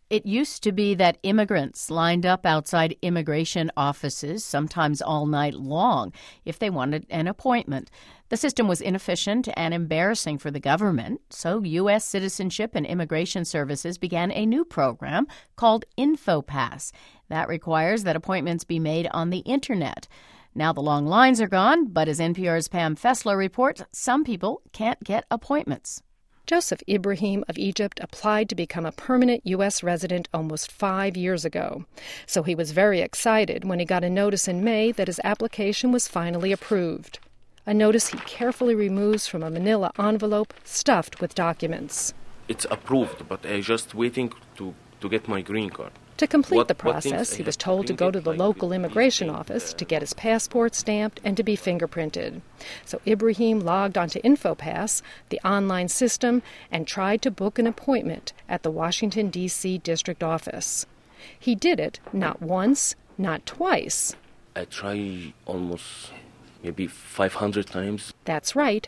It used to be that immigrants lined up outside immigration offices, sometimes all night long, if they wanted an appointment. The system was inefficient and embarrassing for the government, so U.S. Citizenship and Immigration Services began a new program called InfoPass. That requires that appointments be made on the Internet. Now the long lines are gone, but as NPR's Pam Fessler reports, some people can't get appointments. Joseph Ibrahim of Egypt applied to become a permanent U.S. resident almost 5 years ago. So he was very excited when he got a notice in May that his application was finally approved. A notice he carefully removes from a manila envelope stuffed with documents. It's approved, but I'm just waiting to get my green card. To complete the process, he was told to go to the local immigration office to get his passport stamped and to be fingerprinted. So Ibrahim logged onto InfoPass, the online system, and tried to book an appointment at the Washington, D.C. district office. He did it not once, not twice. I try almost maybe 500 times. That's right,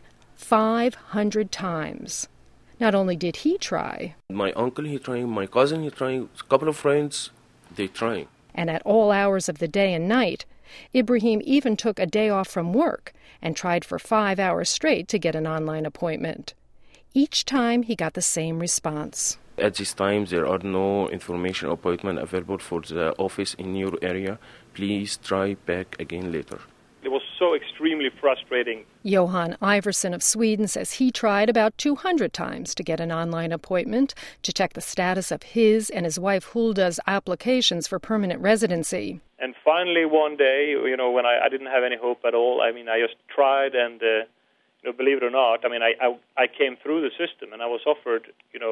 500 times. Not only did he try, my uncle, he trying, my cousin, he trying, a couple of friends, they trying. And at all hours of the day and night, Ibrahim even took a day off from work and tried for 5 hours straight to get an online appointment. Each time he got the same response. At this time, there are no information appointment available for the office in your area. Please try back again later. It was so extremely frustrating. Johan Iverson of Sweden says he tried about 200 times to get an online appointment to check the status of his and his wife Hulda's applications for permanent residency. And finally one day, when I didn't have any hope at all, I just tried and, believe it or not, I came through the system and I was offered,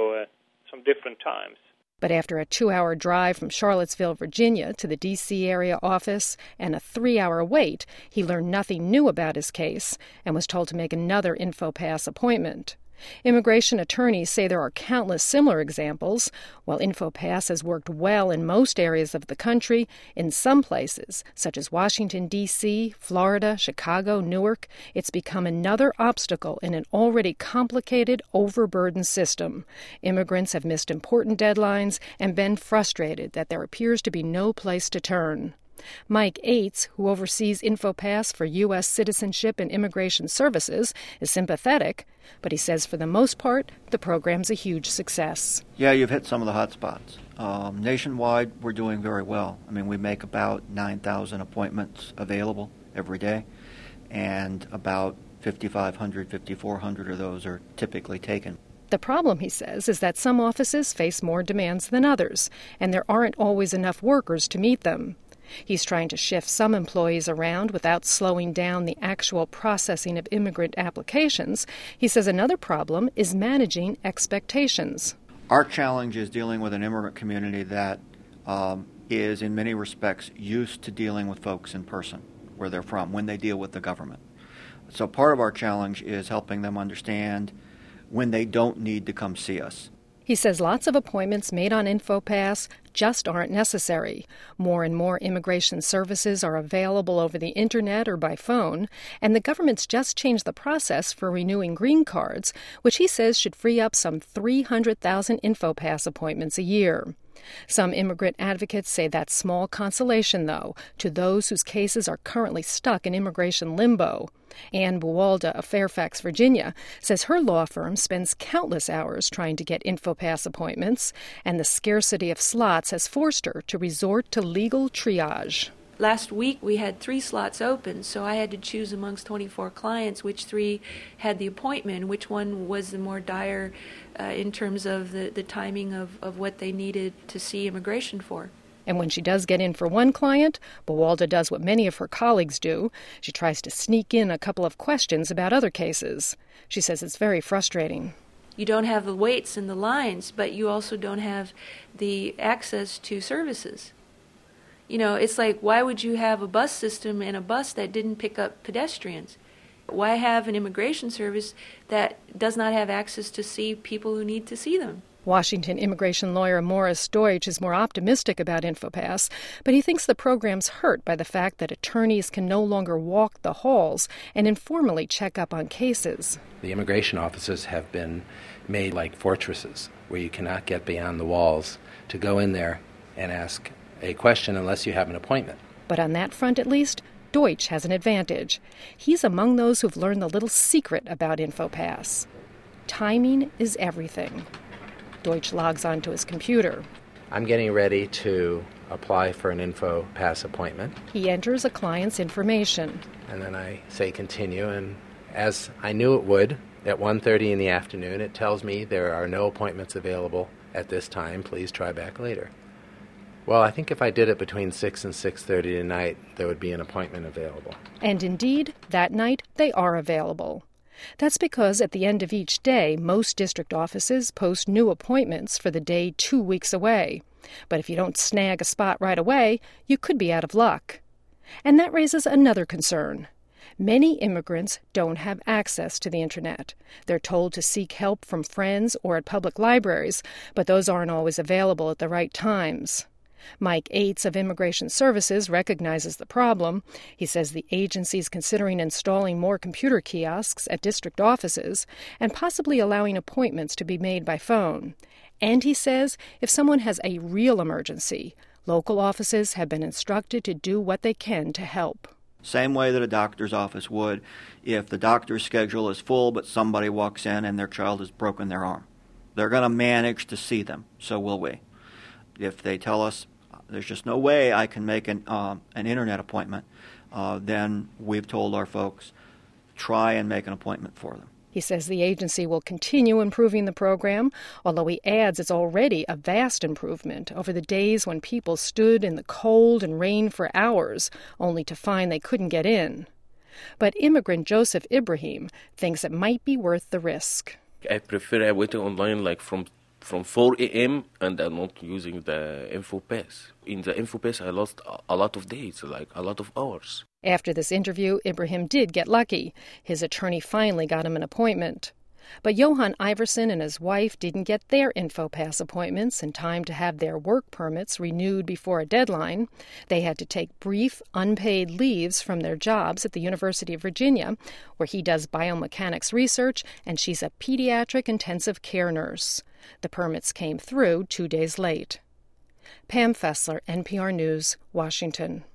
some different times. But after a 2-hour drive from Charlottesville, Virginia, to the D.C. area office and a 3-hour wait, he learned nothing new about his case and was told to make another InfoPass appointment. Immigration attorneys say there are countless similar examples. While InfoPass has worked well in most areas of the country, in some places, such as Washington, D.C., Florida, Chicago, Newark, it's become another obstacle in an already complicated, overburdened system. Immigrants have missed important deadlines and been frustrated that there appears to be no place to turn. Mike Ates, who oversees InfoPass for U.S. Citizenship and Immigration Services, is sympathetic, but he says for the most part, the program's a huge success. Yeah, you've hit some of the hot spots. Nationwide, we're doing very well. We make about 9,000 appointments available every day, and about 5,500, 5,400 of those are typically taken. The problem, he says, is that some offices face more demands than others, and there aren't always enough workers to meet them. He's trying to shift some employees around without slowing down the actual processing of immigrant applications. He says another problem is managing expectations. Our challenge is dealing with an immigrant community that is in many respects used to dealing with folks in person, where they're from, when they deal with the government. So part of our challenge is helping them understand when they don't need to come see us. He says lots of appointments made on InfoPass just aren't necessary. More and more immigration services are available over the Internet or by phone, and the government's just changed the process for renewing green cards, which he says should free up some 300,000 InfoPass appointments a year. Some immigrant advocates say that's small consolation, though, to those whose cases are currently stuck in immigration limbo. Ann Buwalda of Fairfax, Virginia, says her law firm spends countless hours trying to get InfoPass appointments, and the scarcity of slots has forced her to resort to legal triage. Last week we had 3 slots open, so I had to choose amongst 24 clients which 3 had the appointment, which one was the more dire in terms of the timing of what they needed to see immigration for. And when she does get in for one client, Buwalda does what many of her colleagues do. She tries to sneak in a couple of questions about other cases. She says it's very frustrating. You don't have the waits and the lines, but you also don't have the access to services. It's like, why would you have a bus system and a bus that didn't pick up pedestrians? Why have an immigration service that does not have access to see people who need to see them? Washington immigration lawyer Morris Deutsch is more optimistic about InfoPass, but he thinks the program's hurt by the fact that attorneys can no longer walk the halls and informally check up on cases. The immigration offices have been made like fortresses where you cannot get beyond the walls to go in there and ask a question unless you have an appointment. But on that front, at least, Deutsch has an advantage. He's among those who've learned the little secret about InfoPass. Timing is everything. Deutsch logs onto his computer. I'm getting ready to apply for an InfoPass appointment. He enters a client's information. And then I say continue, and as I knew it would, at 1:30 in the afternoon, it tells me there are no appointments available at this time. Please try back later. Well, I think if I did it between 6 and 6:30 tonight, there would be an appointment available. And indeed, that night, they are available. That's because at the end of each day, most district offices post new appointments for the day 2 weeks away. But if you don't snag a spot right away, you could be out of luck. And that raises another concern. Many immigrants don't have access to the Internet. They're told to seek help from friends or at public libraries, but those aren't always available at the right times. Mike Ates of Immigration Services recognizes the problem. He says the agency's considering installing more computer kiosks at district offices and possibly allowing appointments to be made by phone. And he says if someone has a real emergency, local offices have been instructed to do what they can to help. Same way that a doctor's office would if the doctor's schedule is full but somebody walks in and their child has broken their arm. They're going to manage to see them, so will we. If they tell us there's just no way I can make an Internet appointment, then we've told our folks, try and make an appointment for them. He says the agency will continue improving the program, although he adds it's already a vast improvement over the days when people stood in the cold and rain for hours, only to find they couldn't get in. But immigrant Joseph Ibrahim thinks it might be worth the risk. I prefer waiting online like from 4 a.m. and I'm not using the InfoPass. In the InfoPass, I lost a lot of days, like a lot of hours. After this interview, Ibrahim did get lucky. His attorney finally got him an appointment. But Johan Iverson and his wife didn't get their InfoPass appointments in time to have their work permits renewed before a deadline. They had to take brief, unpaid leaves from their jobs at the University of Virginia, where he does biomechanics research and she's a pediatric intensive care nurse. The permits came through 2 days late. Pam Fessler, NPR News, Washington.